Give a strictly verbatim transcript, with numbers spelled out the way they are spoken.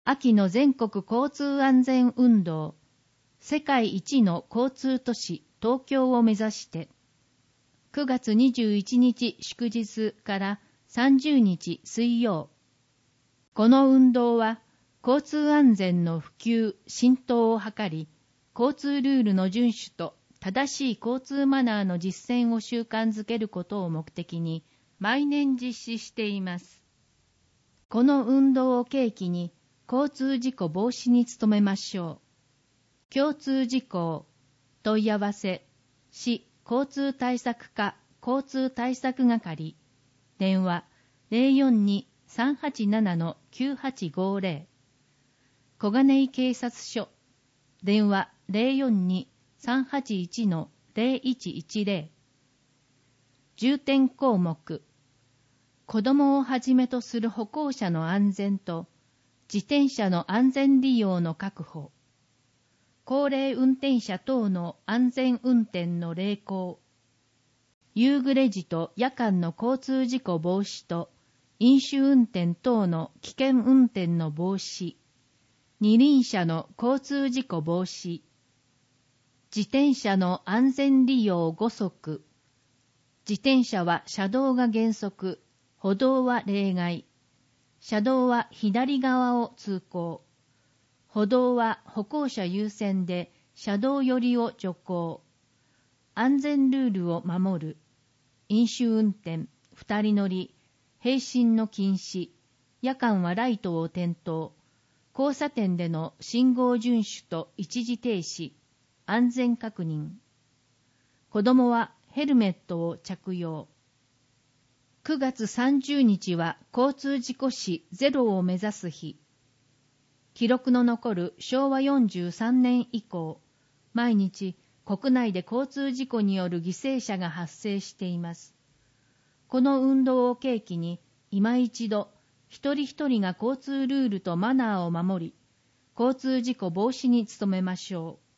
秋の全国交通安全運動、世界一の交通都市東京を目指して、くがつにじゅういちにち祝日からさんじゅうにち水曜。この運動は交通安全の普及・浸透を図り、交通ルールの遵守と正しい交通マナーの実践を習慣づけることを目的に毎年実施しています。この運動を契機に交通事故防止に努めましょう。交通事項問い合わせ市交通対策課交通対策係電話 ゼロよんに さんはちなな きゅうはちごゼロ 小金井警察署電話 ゼロよんに さんはちいち ゼロいちいちゼロ 重点項目子どもをはじめとする歩行者の安全と自転車の安全利用の確保、高齢運転者等の安全運転の励行、夕暮れ時と夜間の交通事故防止と飲酒運転等の危険運転の防止、二輪車の交通事故防止、自転車の安全利用ご則、自転車は車道が原則、歩道は例外、車道は左側を通行、歩道は歩行者優先で車道寄りを徐行、安全ルールを守る、飲酒運転、二人乗り、並進の禁止、夜間はライトを点灯、交差点での信号遵守と一時停止、安全確認。子どもはヘルメットを着用。くがつさんじゅうにちは交通事故死ゼロを目指す日。記録の残るしょうわよんじゅうさんねん以降、毎日国内で交通事故による犠牲者が発生しています。この運動を契機に、今一度、一人一人が交通ルールとマナーを守り、交通事故防止に努めましょう。